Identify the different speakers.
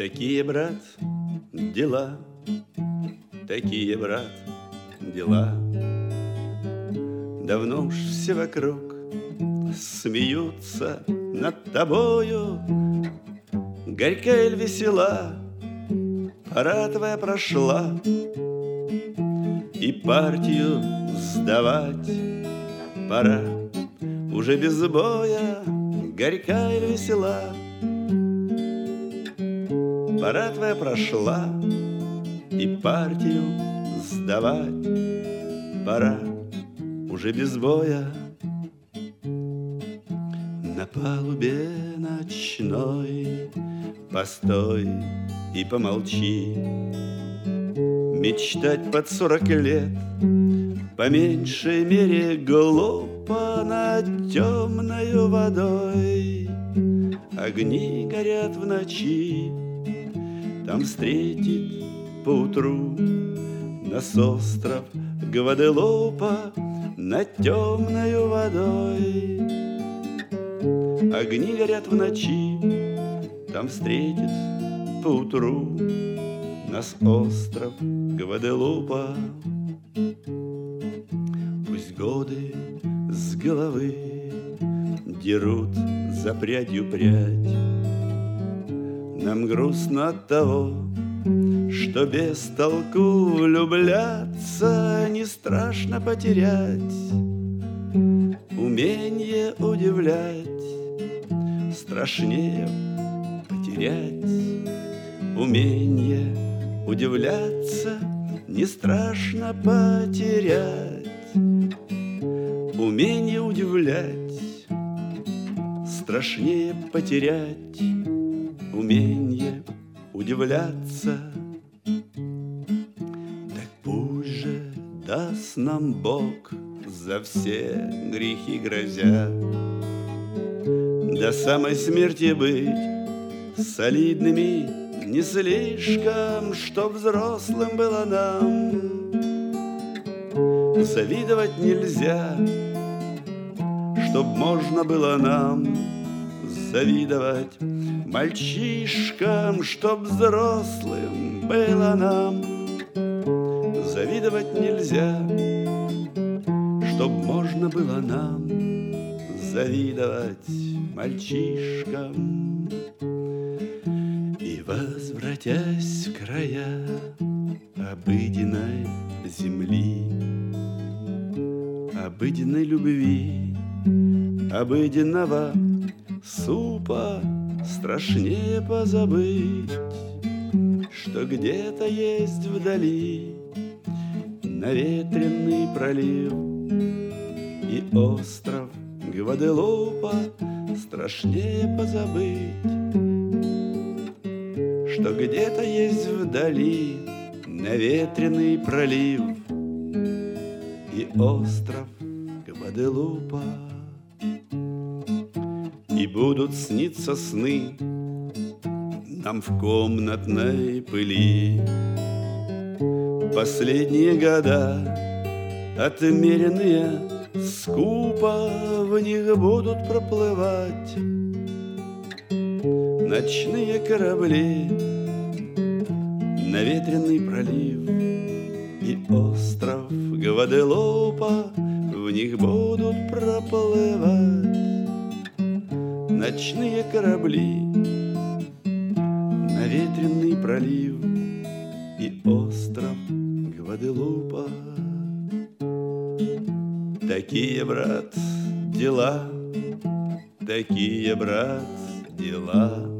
Speaker 1: Такие, брат, дела, такие, брат, дела. Давно уж все вокруг смеются над тобою. Горька или весела, пора твоя прошла, и партию сдавать пора. Уже без боя, горька или весела, пора твоя прошла, и партию сдавать пора. Уже без боя. На палубе ночной постой и помолчи. Мечтать под 40 лет по меньшей мере глупо. Над темною водой огни горят в ночи. Там встретит поутру нас остров Гваделупа. Над темною водой огни горят в ночи. Там встретит поутру нас остров Гваделупа. Пусть годы с головы дерут за прядью прядь, нам грустно от того, что без толку влюбляться не страшно потерять. Уменье удивлять страшнее потерять. Уменье удивляться не страшно потерять. Уменье удивлять страшнее потерять. Уменье удивляться. Так пусть же даст нам Бог за все грехи грозя до самой смерти быть солидными не слишком, чтоб взрослым было нам. Завидовать нельзя, чтоб можно было нам завидовать мальчишкам, чтоб взрослым было нам. Завидовать нельзя, чтоб можно было нам завидовать мальчишкам. И возвратясь в края обыденной земли, обыденной любви, обыденного супа, страшнее позабыть, что где-то есть вдали наветренный пролив и остров Гваделупа. Страшнее позабыть, что где-то есть вдали наветренный пролив и остров Гваделупа. И будут сниться сны нам в комнатной пыли. Последние года, отмеренные скупо, в них будут проплывать ночные корабли, наветренный пролив и остров Гваделупа. В них будут проплывать ночные корабли, наветренный пролив и остров Гваделупа. Такие, брат, дела, такие, брат, дела.